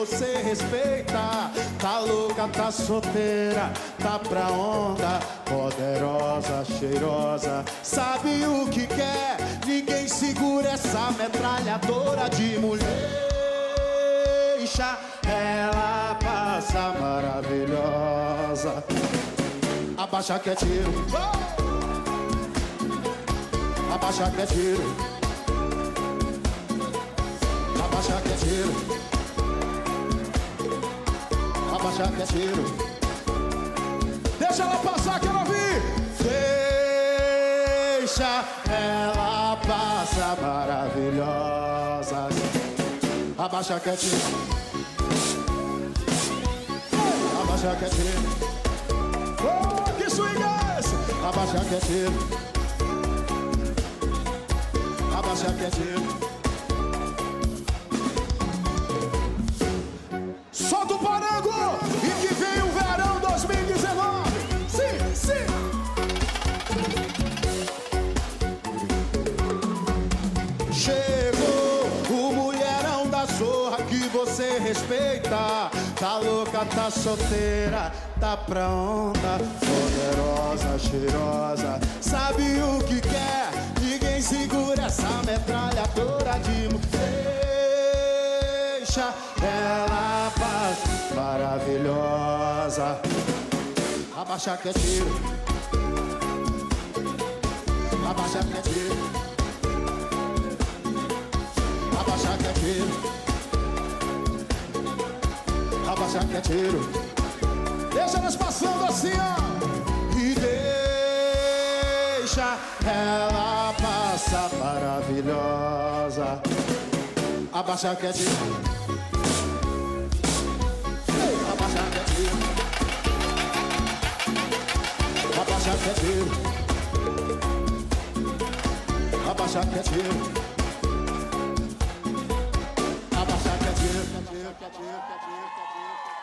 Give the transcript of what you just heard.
você respeita. Tá louca, tá solteira, tá pra onda. Poderosa, cheirosa, sabe o que quer. Ninguém segura essa metralhadora de mulher. Deixa ela passa maravilhosa. Abaixa que é tiro. Abaixa que é tiro. Abaixa que é tiro. Abaixa que é tiro. Deixa ela passar, quero ouvir. Deixa ela passar maravilhosa. Abaixa que é tiro. Abaixa que é tiro. Oh, que swing é esse? Abaixa que é tiro. Abaixa que é tiro. Solta o parango e que vem o verão 2019. Sim, sim. Chegou o mulherão da zorra que você respeita. Tá louca, tá solteira, tá pra onda. Poderosa, cheirosa, sabe o que quer. Ninguém segura essa metralhadora de mulher. Deixa ela passa maravilhosa. Abaixa que é tiro. Abaixa que é tiro. Abaixa que é tiro. Abaixa que é tiro. Deixa elas passando assim, ó. E deixa ela passar maravilhosa. Abaixa que é tiro. Abaixa que é tiro. Abaixa que é tiro. Abaixa que é tiro. Abaixa que é tiro.